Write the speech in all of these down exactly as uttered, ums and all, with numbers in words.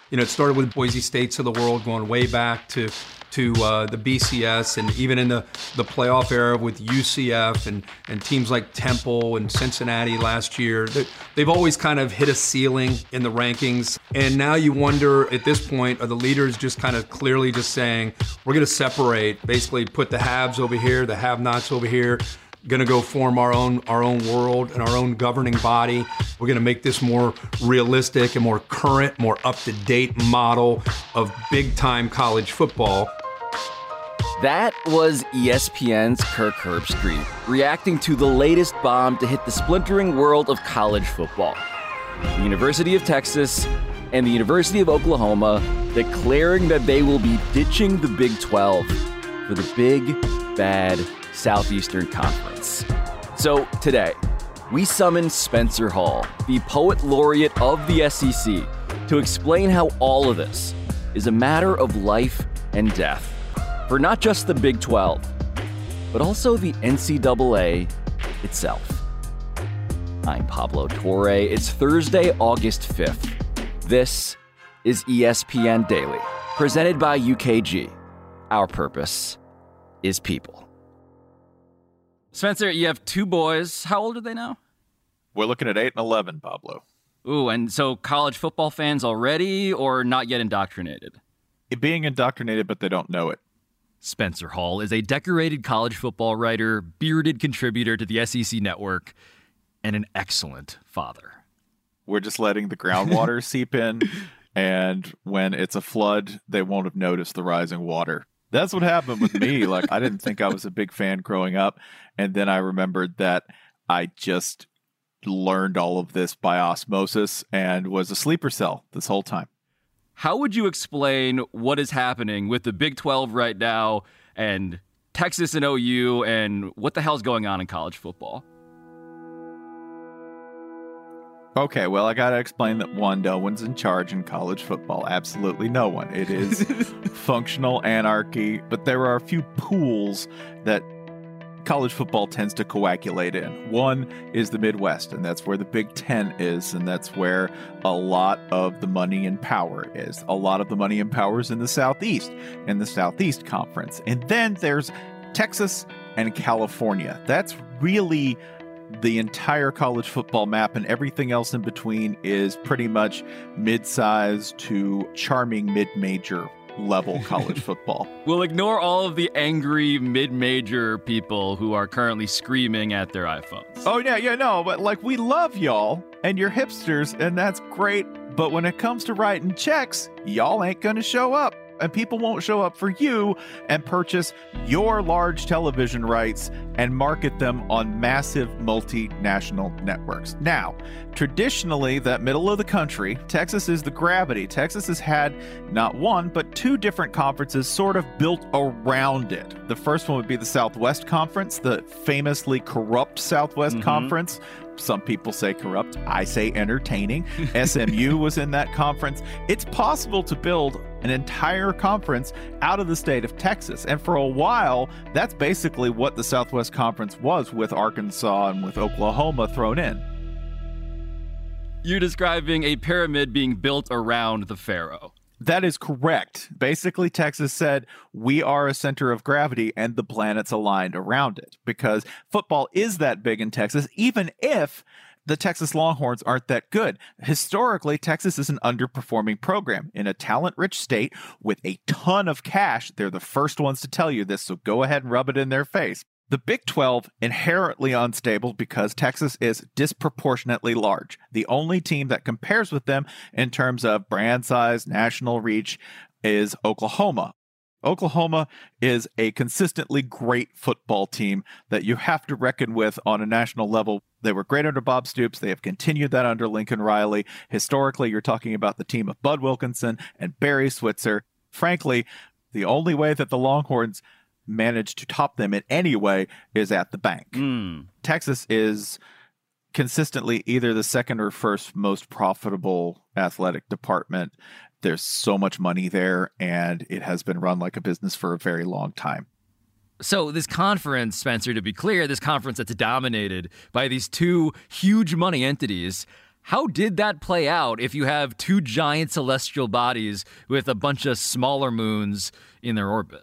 You know, it started with Boise States of the world, going way back to to uh, the B C S, and even in the, the playoff era with U C F and, and teams like Temple and Cincinnati last year. They, they've always kind of hit a ceiling in the rankings. And now you wonder, at this point, are the leaders just kind of clearly just saying, we're going to separate, basically put the haves over here, the have-nots over here, going to go form our own our own world and our own governing body. We're going to make this more realistic and more current, more up-to-date model of big-time college football. That was E S P N's Kirk Herbstreit, reacting to the latest bomb to hit the splintering world of college football. The University of Texas and the University of Oklahoma declaring that they will be ditching the Big twelve for the big, bad Southeastern Conference. So today, we summon Spencer Hall, the poet laureate of the S E C, to explain how all of this is a matter of life and death for not just the Big twelve, but also the N C double A itself. I'm Pablo Torre. It's Thursday, August fifth. This is E S P N Daily, presented by U K G. Our purpose is people. Spencer, you have two boys. How old are they now? We're looking at eight and eleven, Pablo. Ooh, and so college football fans already, or not yet indoctrinated? It being indoctrinated, but they don't know it. Spencer Hall is a decorated college football writer, bearded contributor to the S E C network, and an excellent father. We're just letting the groundwater seep in, and when it's a flood, they won't have noticed the rising water. That's what happened with me. Like, I didn't think I was a big fan growing up, and then I remembered that I just learned all of this by osmosis and was a sleeper cell this whole time. How would you explain what is happening with the Big twelve right now and Texas and O U and what the hell's going on in college football? Okay, well, I got to explain that, one, no one's in charge in college football. Absolutely no one. It is functional anarchy, but there are a few pools that college football tends to coagulate in. One is the Midwest, and that's where the Big Ten is, and that's where a lot of the money and power is. A lot of the money and power is in the Southeast, in the Southeast Conference. And then there's Texas and California. That's really the entire college football map, and everything else in between is pretty much mid-size to charming mid-major level college football. We'll ignore all of the angry mid-major people who are currently screaming at their iPhones. Oh, yeah, yeah, no, but like, we love y'all and you're hipsters, and that's great. But when it comes to writing checks, y'all ain't gonna show up. And people won't show up for you and purchase your large television rights and market them on massive multinational networks. Now, traditionally, that middle of the country, Texas is the gravity. Texas has had not one, but two different conferences sort of built around it. The first one would be the Southwest Conference, the famously corrupt Southwest mm-hmm. Conference. Some people say corrupt. I say entertaining. S M U was in that conference. It's possible to build an entire conference out of the state of Texas. And for a while, that's basically what the Southwest Conference was, with Arkansas and with Oklahoma thrown in. You're describing a pyramid being built around the pharaoh. That is correct. Basically, Texas said, we are a center of gravity, and the planet's aligned around it, because football is that big in Texas, even if the Texas Longhorns aren't that good. Historically, Texas is an underperforming program in a talent-rich state with a ton of cash. They're the first ones to tell you this, so go ahead and rub it in their face. The Big twelve, inherently unstable because Texas is disproportionately large. The only team that compares with them in terms of brand size, national reach, is Oklahoma. Oklahoma is a consistently great football team that you have to reckon with on a national level. They were great under Bob Stoops. They have continued that under Lincoln Riley. Historically, you're talking about the team of Bud Wilkinson and Barry Switzer. Frankly, the only way that the Longhorns managed to top them in any way is at the bank. Mm. Texas is consistently either the second or first most profitable athletic department. There's so much money there, and it has been run like a business for a very long time. So this conference, Spencer, to be clear, this conference that's dominated by these two huge money entities, How did that play out if you have two giant celestial bodies with a bunch of smaller moons in their orbit?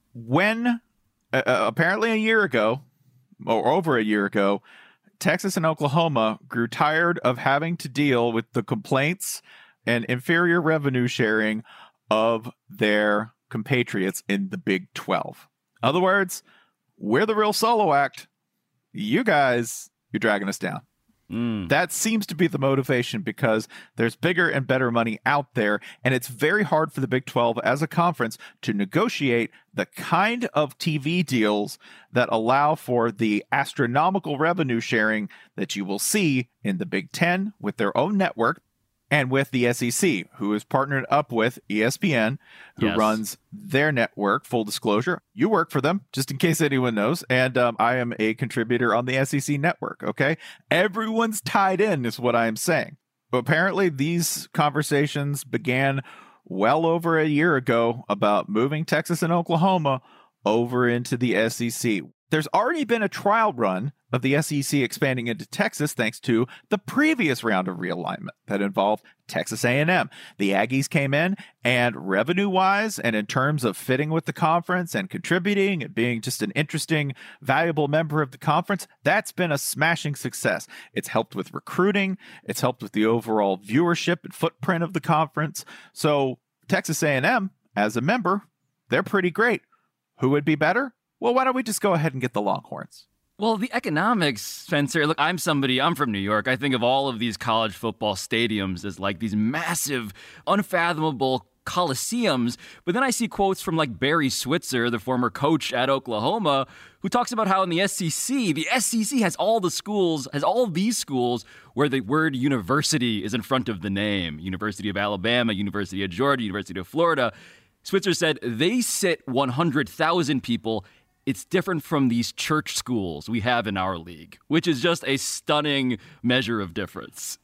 When, uh, apparently a year ago, or over a year ago, Texas and Oklahoma grew tired of having to deal with the complaints and inferior revenue sharing of their compatriots in the Big twelve. In other words, we're the real solo act. You guys, you're dragging us down. Mm. That seems to be the motivation because there's bigger and better money out there, and it's very hard for the Big twelve as a conference to negotiate the kind of T V deals that allow for the astronomical revenue sharing that you will see in the Big Ten with their own network and with the S E C, who is partnered up with E S P N, who yes. runs their network. Full disclosure, you work for them, just in case anyone knows. And um, I am a contributor on the S E C network, okay? Everyone's tied in is what I'm saying. But apparently these conversations began well over a year ago about moving Texas and Oklahoma over into the S E C. There's already been a trial run of the S E C expanding into Texas thanks to the previous round of realignment that involved Texas A and M. The Aggies came in, and revenue-wise and in terms of fitting with the conference and contributing and being just an interesting, valuable member of the conference, that's been a smashing success. It's helped with recruiting. It's helped with the overall viewership and footprint of the conference. So Texas A and M, as a member, they're pretty great. Who would be better? Well, why don't we just go ahead and get the Longhorns? Well, the economics, Spencer, look, I'm somebody, I'm from New York. I think of all of these college football stadiums as like these massive, unfathomable coliseums. But then I see quotes from like Barry Switzer, the former coach at Oklahoma, who talks about how in the S E C, the S E C has all the schools, has all these schools where the word university is in front of the name. University of Alabama, University of Georgia, University of Florida. Switzer said they sit one hundred thousand people. It's different from these church schools we have in our league, which is just a stunning measure of difference.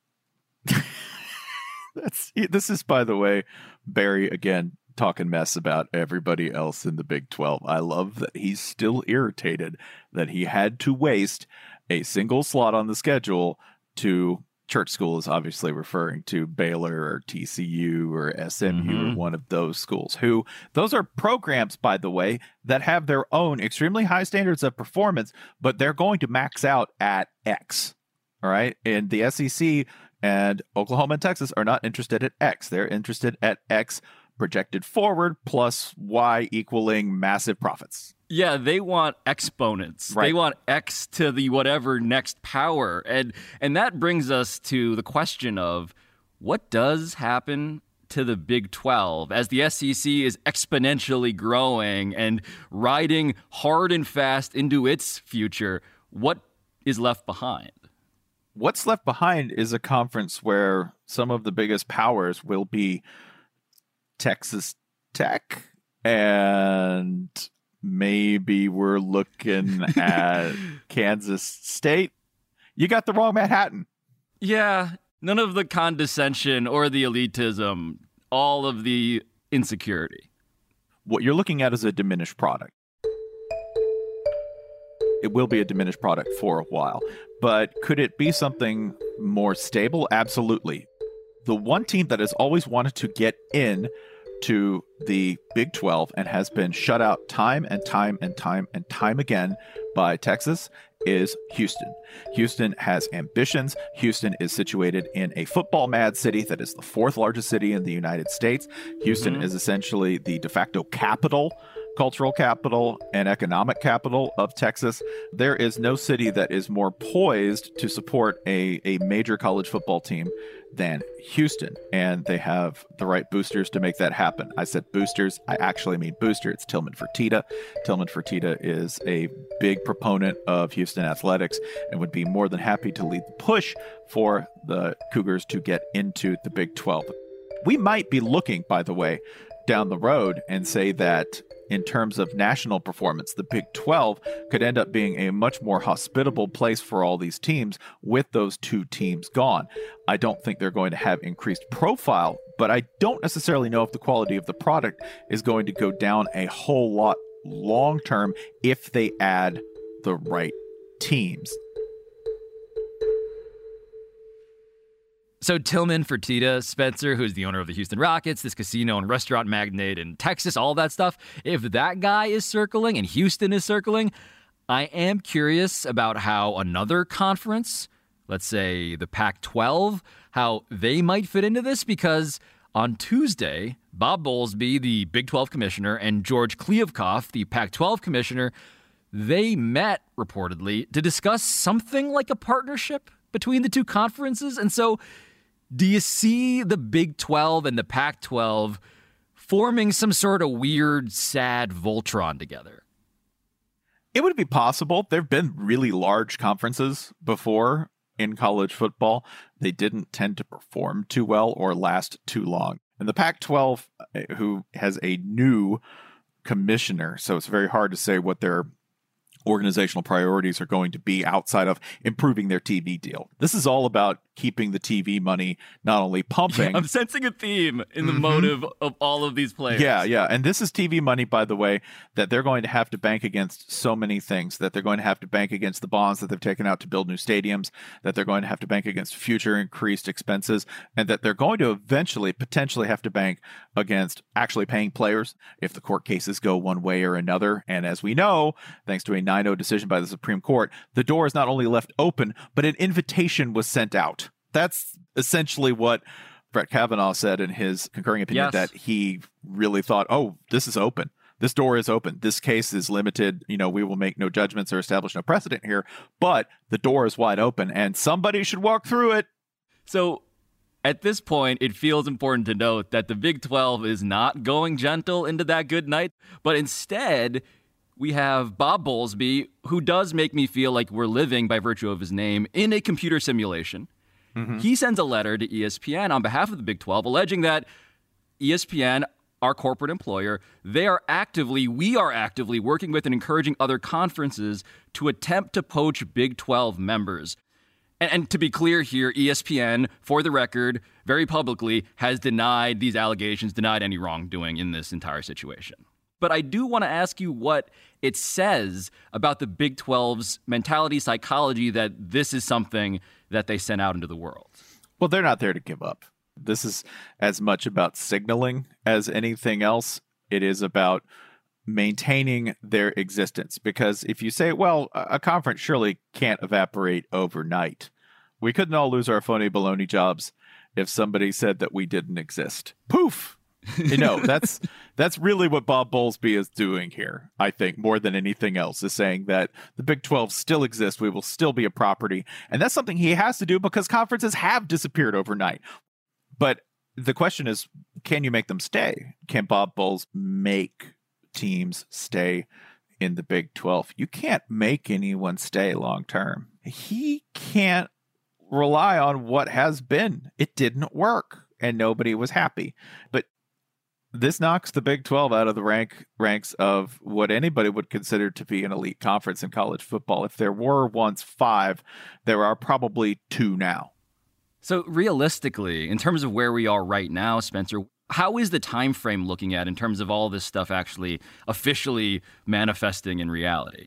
That's this is, by the way, Barry again talking mess about everybody else in the Big twelve. I love that he's still irritated that he had to waste a single slot on the schedule to church school is obviously referring to Baylor or T C U or S M U mm-hmm. or one of those schools, who those are programs, by the way, that have their own extremely high standards of performance, but they're going to max out at X. All right. And the S E C and Oklahoma and Texas are not interested at X. They're interested at X projected forward plus Y equaling massive profits. Yeah, they want exponents. Right. They want X to the whatever next power. And and that brings us to the question of what does happen to the Big twelve as the S E C is exponentially growing and riding hard and fast into its future. What is left behind? What's left behind is a conference where some of the biggest powers will be Texas Tech, and maybe we're looking at Kansas State. You got the wrong Manhattan. Yeah, none of the condescension or the elitism, all of the insecurity. What you're looking at is a diminished product. It will be a diminished product for a while, but could it be something more stable? Absolutely. The one team that has always wanted to get in to the Big twelve and has been shut out time and time and time and time again by Texas is Houston. Houston has ambitions. Houston is situated in a football mad city that is the fourth largest city in the United States. Houston mm-hmm. is essentially the de facto capital, cultural capital, and economic capital of Texas. There is no city that is more poised to support a, a major college football team than Houston, and they have the right boosters to make that happen. I said boosters. I actually mean booster. It's Tillman Fertitta. Tillman Fertitta is a big proponent of Houston athletics and would be more than happy to lead the push for the Cougars to get into the Big twelve. We might be looking, by the way, down the road and say that in terms of national performance, the Big twelve could end up being a much more hospitable place for all these teams with those two teams gone. I don't think they're going to have increased profile, but I don't necessarily know if the quality of the product is going to go down a whole lot long term if they add the right teams. So Tillman Fertitta, Spencer, who's the owner of the Houston Rockets, this casino and restaurant magnate in Texas, all that stuff, if that guy is circling and Houston is circling, I am curious about how another conference, let's say the Pac twelve, how they might fit into this, because on Tuesday, Bob Bowlesby, the Big twelve commissioner, and George Kliavkoff, the Pac twelve commissioner, they met, reportedly, to discuss something like a partnership between the two conferences. And so do you see the Big twelve and the Pac twelve forming some sort of weird, sad Voltron together? It would be possible. There have been really large conferences before in college football. They didn't tend to perform too well or last too long. And the Pac twelve, who has a new commissioner, so it's very hard to say what their organizational priorities are going to be outside of improving their T V deal. This is all about keeping the T V money not only pumping. Yeah, I'm sensing a theme in the mm-hmm. motive of all of these players. Yeah, yeah. And this is T V money, by the way, that they're going to have to bank against so many things, that they're going to have to bank against the bonds that they've taken out to build new stadiums, that they're going to have to bank against future increased expenses, and that they're going to eventually potentially have to bank against actually paying players if the court cases go one way or another. And as we know, thanks to a nine oh decision by the Supreme Court, the door is not only left open, but an invitation was sent out. That's essentially what Brett Kavanaugh said in his concurring opinion, yes. that he really thought, oh, this is open. This door is open. This case is limited. You know, we will make no judgments or establish no precedent here, but the door is wide open and somebody should walk through it. So at this point, it feels important to note that the Big twelve is not going gentle into that good night, but instead we have Bob Bowlesby, who does make me feel like we're living, by virtue of his name, in a computer simulation. Mm-hmm. He sends a letter to E S P N on behalf of the Big twelve alleging that E S P N, our corporate employer, they are actively, we are actively working with and encouraging other conferences to attempt to poach Big twelve members. And, and to be clear here, E S P N, for the record, very publicly, has denied these allegations, denied any wrongdoing in this entire situation. But I do want to ask you what it says about the Big twelve's mentality, psychology, that this is something that they sent out into the world. Well, they're not there to give up. This is as much about signaling as anything else. It is about maintaining their existence. Because if you say, well, a conference surely can't evaporate overnight. We couldn't all lose our phony baloney jobs if somebody said that we didn't exist. Poof! You know, that's that's really what Bob Bowlesby is doing here, I think, more than anything else, is saying that the Big twelve still exists. We will still be a property. And that's something he has to do because conferences have disappeared overnight. But the question is, can you make them stay? Can Bob Bowles make teams stay in the Big twelve? You can't make anyone stay long term. He can't rely on what has been. It didn't work and nobody was happy. But this knocks the Big twelve out of the rank ranks of what anybody would consider to be an elite conference in college football. If there were once five, there are probably two now. So realistically, in terms of where we are right now, Spencer, how is the time frame looking at in terms of all this stuff actually officially manifesting in reality?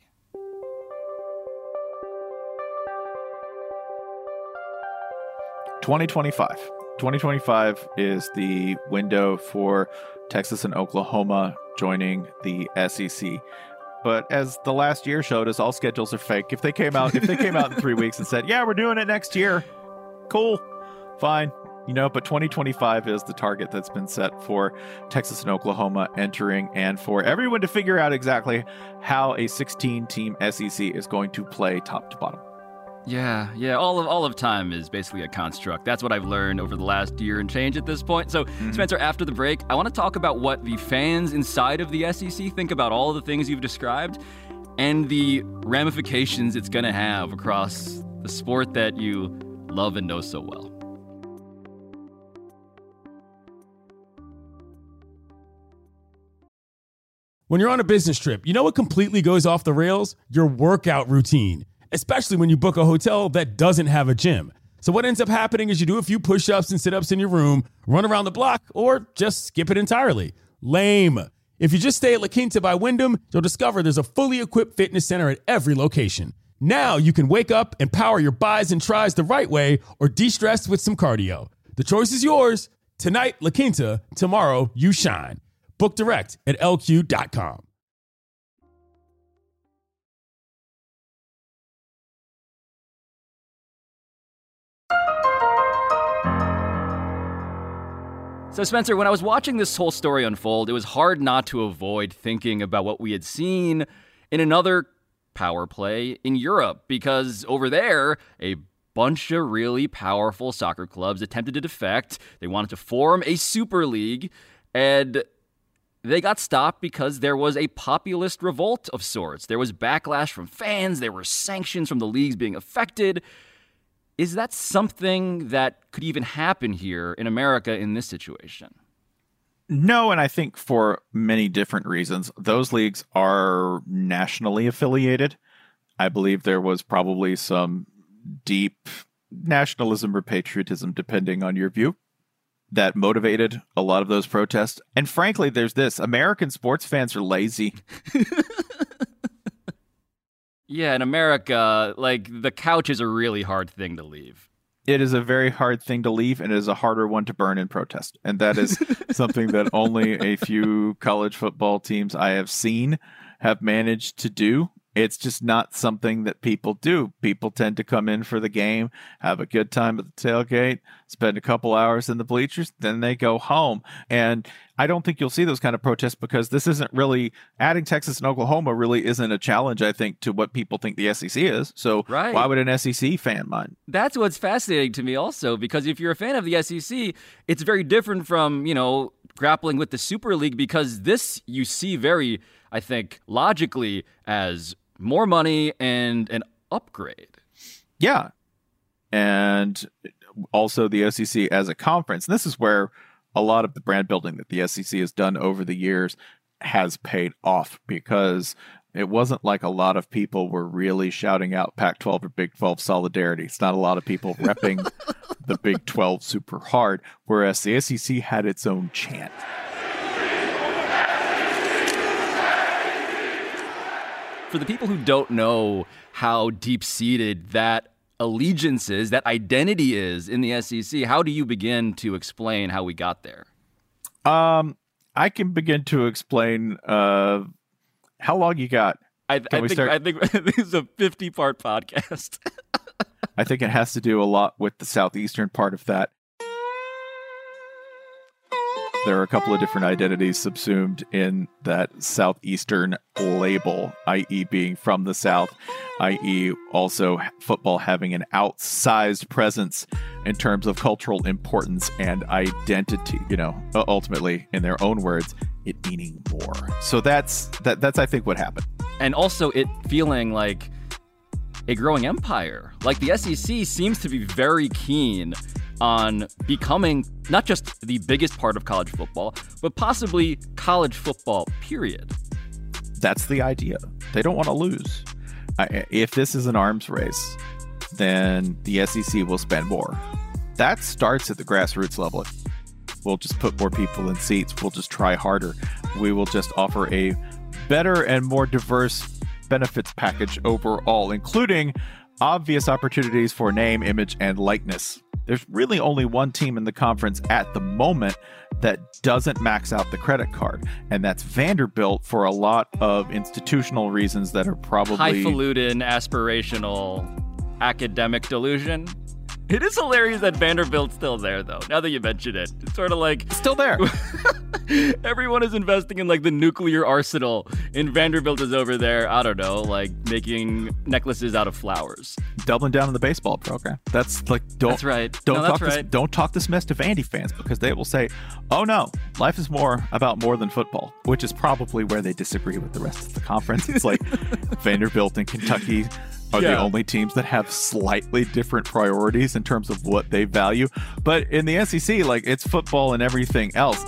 twenty twenty-five. twenty twenty-five is the window for Texas and Oklahoma joining the S E C. But as the last year showed us, all schedules are fake. If they came out, if they came out in three weeks and said, yeah, we're doing it next year, cool, fine. You know, but twenty twenty-five is the target that's been set for Texas and Oklahoma entering, and for everyone to figure out exactly how a sixteen-team S E C is going to play top to bottom. Yeah, yeah. All of all of time is basically a construct. That's what I've learned over the last year and change at this point. So, mm-hmm. Spencer, after the break, I want to talk about what the fans inside of the S E C think about all the things you've described and the ramifications it's going to have across the sport that you love and know so well. When you're on a business trip, you know what completely goes off the rails? Your workout routine. Especially when you book a hotel that doesn't have a gym. So what ends up happening is you do a few push-ups and sit-ups in your room, run around the block, or just skip it entirely. Lame. If you just stay at La Quinta by Wyndham, you'll discover there's a fully equipped fitness center at every location. Now you can wake up and power your buys and tries the right way or de-stress with some cardio. The choice is yours. Tonight, La Quinta. Tomorrow, you shine. Book direct at L Q dot com. So, Spencer, when I was watching this whole story unfold, it was hard not to avoid thinking about what we had seen in another power play in Europe, because over there, a bunch of really powerful soccer clubs attempted to defect. They wanted to form a super league, and they got stopped because there was a populist revolt of sorts. There was backlash from fans. There were sanctions from the leagues being affected. Is that something that could even happen here in America in this situation? No, and I think for many different reasons. Those leagues are nationally affiliated. I believe there was probably some deep nationalism or patriotism, depending on your view, that motivated a lot of those protests. And frankly, there's this. American sports fans are lazy. Yeah, in America, like, the couch is a really hard thing to leave. It is a very hard thing to leave, and it is a harder one to burn in protest. And that is something that only a few college football teams I have seen have managed to do. It's just not something that people do. People tend to come in for the game, have a good time at the tailgate, spend a couple hours in the bleachers, then they go home. And I don't think you'll see those kind of protests because this isn't really, adding Texas and Oklahoma really isn't a challenge, I think, to what people think the S E C is. So right. Why would an S E C fan mind? That's what's fascinating to me also, because if you're a fan of the S E C, it's very different from, you know, grappling with the Super League, because this you see very, I think, logically as more money and an upgrade. Yeah. And also the S E C as a conference. And this is where a lot of the brand building that the S E C has done over the years has paid off, because it wasn't like a lot of people were really shouting out Pac twelve or Big twelve solidarity. It's not a lot of people repping the Big twelve super hard, whereas the S E C had its own chant. For the people who don't know how deep-seated that allegiance is, that identity is in the S E C, how do you begin to explain how we got there? Um, I can begin to explain. Uh, how long you got? I, I, think, I think this is a fifty-part podcast. I think it has to do a lot with the southeastern part of that. There are a couple of different identities subsumed in that southeastern label, that is being from the South, that is also football having an outsized presence in terms of cultural importance and identity, you know, ultimately, in their own words, it meaning more. So that's, that, that's I think, what happened. And also it feeling like a growing empire. Like the S E C seems to be very keen on becoming not just the biggest part of college football, but possibly college football, period. That's the idea. They don't want to lose. I, if this is an arms race, then the S E C will spend more. That starts at the grassroots level. We'll just put more people in seats. We'll just try harder. We will just offer a better and more diverse benefits package overall, including obvious opportunities for name, image, and likeness. There's really only one team in the conference at the moment that doesn't max out the credit card, and that's Vanderbilt, for a lot of institutional reasons that are probably highfalutin, aspirational, academic delusion. It is hilarious that Vanderbilt's still there, though. Now that you mention it, it's sort of like still there. Everyone is investing in like the nuclear arsenal, and Vanderbilt is over there, I don't know, like making necklaces out of flowers. Doubling down on the baseball program. That's like don't. That's right. Don't no, talk that's this. Right. Don't talk this mess to Vandy fans, because they will say, "Oh no, life is more about more than football," which is probably where they disagree with the rest of the conference. It's like Vanderbilt and Kentucky are yeah. the only teams that have slightly different priorities in terms of what they value. But in the S E C, like, it's football and everything else.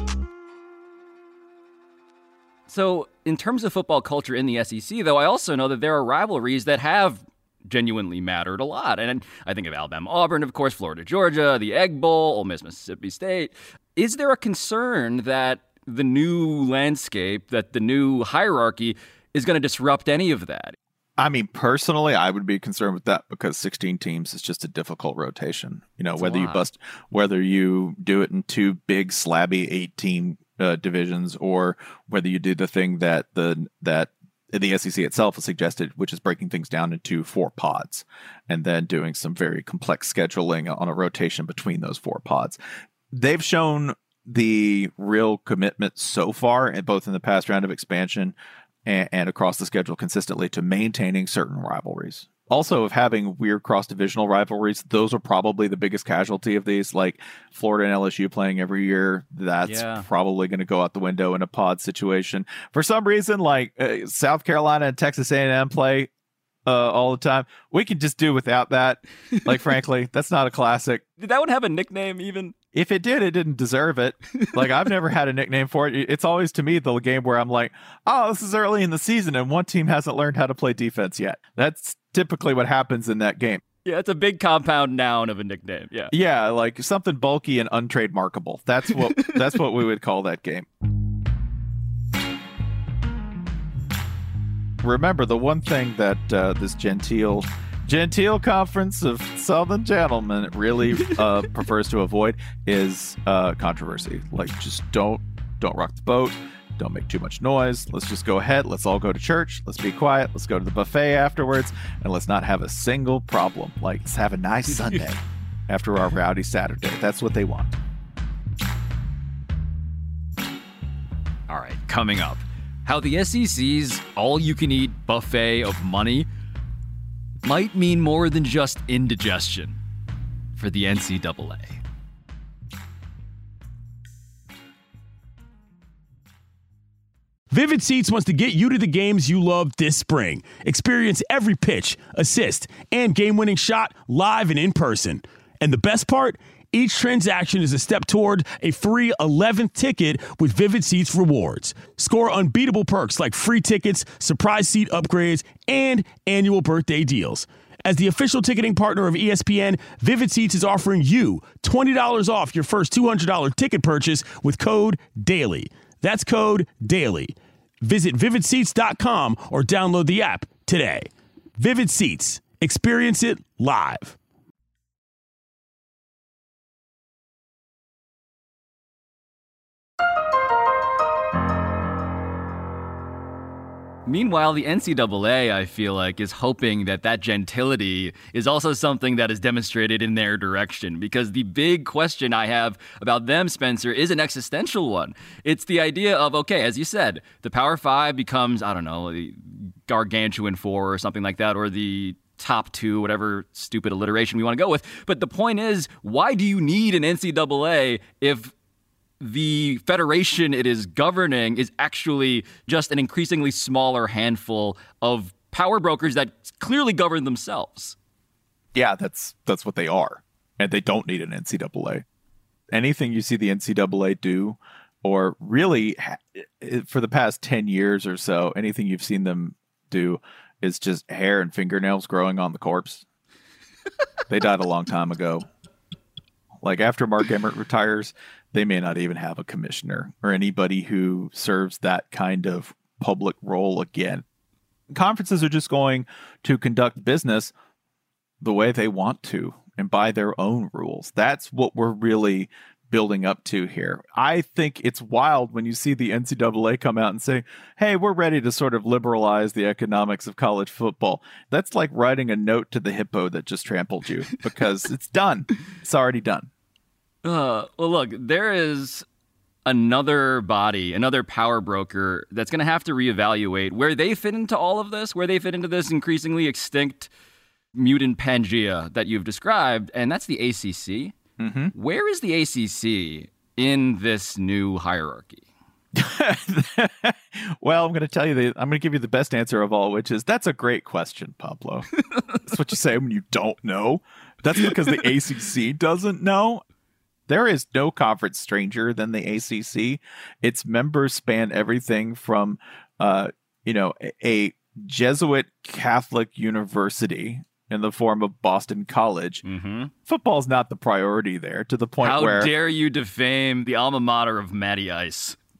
So in terms of football culture in the S E C, though, I also know that there are rivalries that have genuinely mattered a lot. And I think of Alabama, Auburn, of course, Florida, Georgia, the Egg Bowl, Ole Miss, Mississippi State. Is there a concern that the new landscape, that the new hierarchy is going to disrupt any of that? I mean, personally, I would be concerned with that because sixteen teams is just a difficult rotation. You know, That's whether you bust, whether you do it in two big slabby eight team uh, divisions, or whether you do the thing that the that the S E C itself has suggested, which is breaking things down into four pods and then doing some very complex scheduling on a rotation between those four pods. They've shown the real commitment so far, and both in the past round of expansion and, and across the schedule consistently, to maintaining certain rivalries. Also, of having weird cross-divisional rivalries, those are probably the biggest casualty of these. Like Florida and L S U playing every year, that's yeah. probably going to go out the window in a pod situation. For some reason, like uh, South Carolina and Texas A and M play uh, all the time. We could just do without that. Like, frankly, that's not a classic. Did that one have a nickname even? If it did, it didn't deserve it. Like, I've never had a nickname for it. It's always, to me, the game where I'm like, oh, this is early in the season and one team hasn't learned how to play defense yet. That's typically what happens in that game. Yeah, it's a big compound noun of a nickname. Yeah. Yeah, like something bulky and untrademarkable. That's what that's what we would call that game. Remember, the one thing that uh, this genteel Genteel conference of Southern gentlemen really uh, prefers to avoid is uh, controversy. Like, just don't don't rock the boat. Don't make too much noise. Let's just go ahead. Let's all go to church. Let's be quiet. Let's go to the buffet afterwards. And let's not have a single problem. Like, let's have a nice Sunday after our rowdy Saturday. That's what they want. All right, coming up, how the S E C's all-you-can-eat buffet of money might mean more than just indigestion for the N C double A. Vivid Seats wants to get you to the games you love this spring. Experience every pitch, assist, and game-winning shot live and in person. And the best part? Each transaction is a step toward a free eleventh ticket with Vivid Seats rewards. Score unbeatable perks like free tickets, surprise seat upgrades, and annual birthday deals. As the official ticketing partner of E S P N, Vivid Seats is offering you twenty dollars off your first two hundred dollars ticket purchase with code DAILY. That's code DAILY. Visit vivid seats dot com or download the app today. Vivid Seats. Experience it live. Meanwhile, the N C double A, I feel like, is hoping that that gentility is also something that is demonstrated in their direction. Because the big question I have about them, Spencer, is an existential one. It's the idea of, okay, as you said, the Power Five becomes, I don't know, the Gargantuan Four or something like that, or the top two, whatever stupid alliteration we want to go with. But the point is, why do you need an N C double A if the federation it is governing is actually just an increasingly smaller handful of power brokers that clearly govern themselves? Yeah, that's that's what they are. And they don't need an N C double A. Anything you see the N C double A do, or really for the past ten years or so, anything you've seen them do is just hair and fingernails growing on the corpse. They died a long time ago. Like, after Mark Emmert retires, they may not even have a commissioner or anybody who serves that kind of public role again. Conferences are just going to conduct business the way they want to and by their own rules. That's what we're really building up to here. I think it's wild when you see the N C double A come out and say, hey, we're ready to sort of liberalize the economics of college football. That's like writing a note to the hippo that just trampled you, because it's done. It's already done. Uh, well, look, there is another body, another power broker that's going to have to reevaluate where they fit into all of this, where they fit into this increasingly extinct mutant Pangea that you've described, and that's the A C C. Mm-hmm. Where is the A C C in this new hierarchy? Well, I'm going to tell you, the, I'm going to give you the best answer of all, which is, that's a great question, Pablo. That's what you say when you don't know. That's because the A C C doesn't know. There is no conference stranger than the A C C. Its members span everything from, uh, you know, a Jesuit Catholic university in the form of Boston College. Mm-hmm. Football's not the priority there, to the point How where... How dare you defame the alma mater of Matty Ice?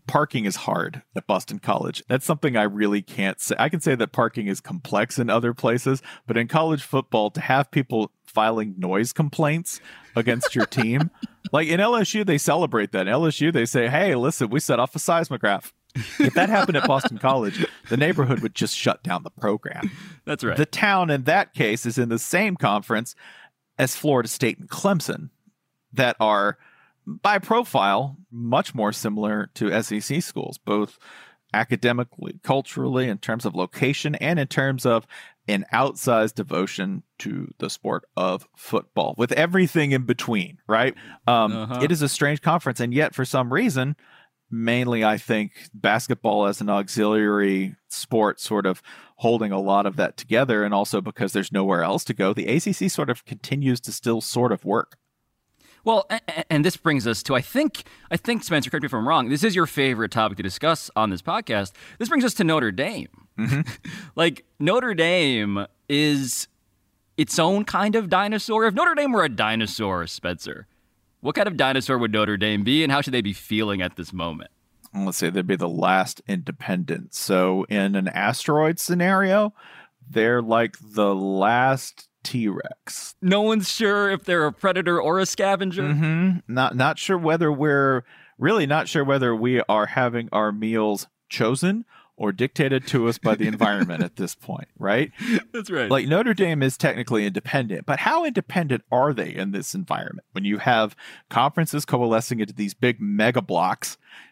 parking is hard at Boston College. That's something I really can't say. I can say that parking is complex in other places, but in college football, to have people filing noise complaints against your team, like in L S U, they celebrate that. In L S U, they say, hey, listen, we set off a seismograph. If that happened at Boston College, the neighborhood would just shut down the program. That's right. The town in that case is in the same conference as Florida State and Clemson, that are by profile much more similar to S E C schools, both academically, culturally, in terms of location, and in terms of an outsized devotion to the sport of football, with everything in between, right? Um, uh-huh. It is a strange conference, and yet for some reason, mainly I think basketball as an auxiliary sport sort of holding a lot of that together, and also because there's nowhere else to go, the A C C sort of continues to still sort of work. Well, and this brings us to, I think, I think, Spencer, correct me if I'm wrong, this is your favorite topic to discuss on this podcast. This brings us to Notre Dame. Mm-hmm. Like, Notre Dame is its own kind of dinosaur. If Notre Dame were a dinosaur, Spencer, what kind of dinosaur would Notre Dame be, and how should they be feeling at this moment? Let's say they'd be the last independent. So in an asteroid scenario, they're like the last T-Rex. No one's sure if they're a predator or a scavenger. Mm-hmm. Not not sure whether we're really not sure whether we are having our meals chosen or dictated to us by the environment at this point, right? That's right. Like, Notre Dame is technically independent, but how independent are they in this environment when you have conferences coalescing into these big mega blocks,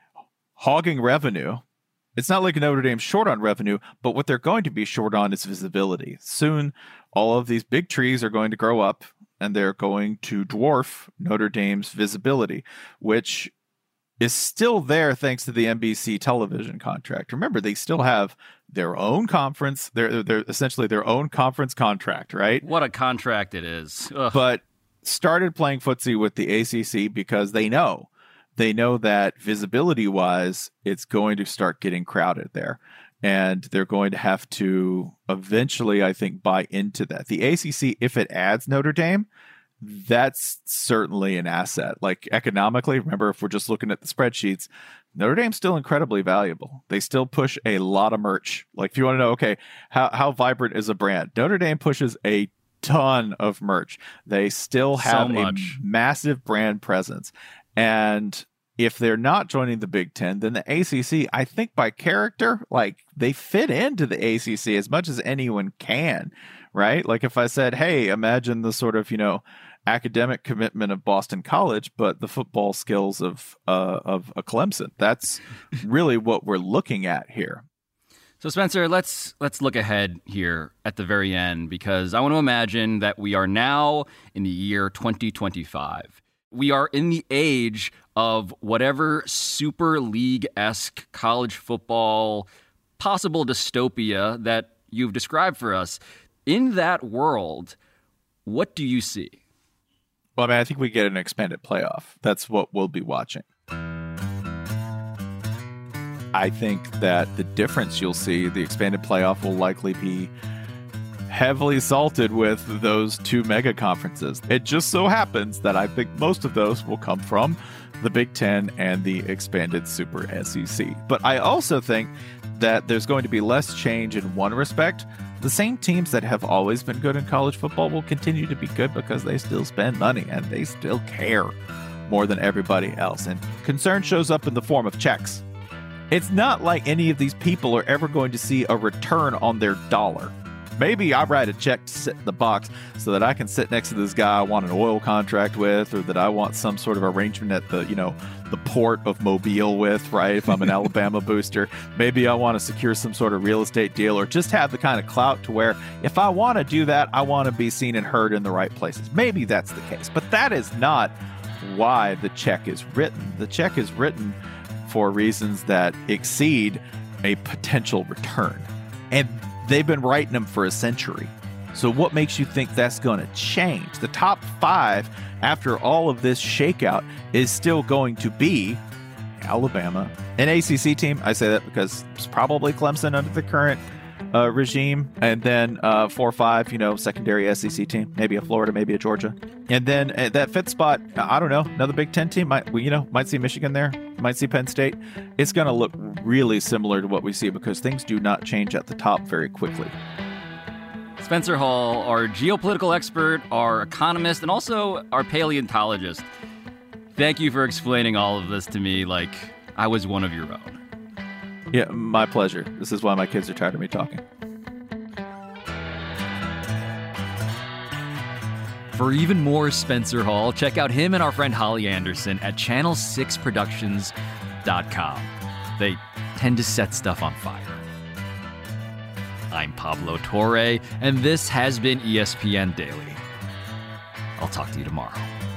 hogging revenue? It's not like Notre Dame's short on revenue, but what they're going to be short on is visibility. Soon, all of these big trees are going to grow up, and they're going to dwarf Notre Dame's visibility, which is still there thanks to the N B C television contract. Remember, they still have their own conference. They're, they're essentially their own conference contract, right? What a contract it is. Ugh. But started playing footsie with the A C C because they know. They know that visibility-wise, it's going to start getting crowded there. And they're going to have to eventually, I think, buy into that. The A C C, if it adds Notre Dame, that's certainly an asset. Like, economically, remember, if we're just looking at the spreadsheets, Notre Dame's still incredibly valuable. They still push a lot of merch. Like, if you want to know, okay, how, how vibrant is a brand? Notre Dame pushes a ton of merch. They still have so a massive brand presence. And if they're not joining the Big Ten, then the A C C, I think by character, like, they fit into the A C C as much as anyone can, right? Like, if I said, hey, imagine the sort of, you know, academic commitment of Boston College, but the football skills of uh, of a Clemson. That's really what we're looking at here. So, Spencer, let's let's look ahead here at the very end, because I want to imagine that we are now in the year twenty twenty-five. We are in the age of whatever Super League-esque college football possible dystopia that you've described for us. In that world, what do you see? Well, I mean, I think we get an expanded playoff. That's what we'll be watching. I think that the difference you'll see, the expanded playoff will likely be heavily salted with those two mega conferences. It just so happens that I think most of those will come from the Big Ten and the expanded Super S E C. But I also think that there's going to be less change in one respect. The same teams that have always been good in college football will continue to be good because they still spend money and they still care more than everybody else. And concern shows up in the form of checks. It's not like any of these people are ever going to see a return on their dollar. Maybe I write a check to sit in the box so that I can sit next to this guy I want an oil contract with, or that I want some sort of arrangement at the, you know, the port of Mobile with, right? If I'm an Alabama booster, maybe I want to secure some sort of real estate deal, or just have the kind of clout to where if I want to do that, I want to be seen and heard in the right places. Maybe that's the case, but that is not why the check is written. The check is written for reasons that exceed a potential return. And they've been writing them for a century. So what makes you think that's going to change? The top five, after all of this shakeout, is still going to be Alabama, an A C C team. I say that because it's probably Clemson under the current uh, regime, and then uh, four or five, you know, secondary S E C team, maybe a Florida, maybe a Georgia, and then at that fifth spot, I don't know, another Big Ten team. Might we, you know, might see Michigan there, might see Penn State. It's going to look really similar to what we see because things do not change at the top very quickly. Spencer Hall, our geopolitical expert, our economist, and also our paleontologist. Thank you for explaining all of this to me like I was one of your own. Yeah, my pleasure. This is why my kids are tired of me talking. For even more Spencer Hall, check out him and our friend Holly Anderson at channel six productions dot com. They tend to set stuff on fire. I'm Pablo Torre, and this has been E S P N Daily. I'll talk to you tomorrow.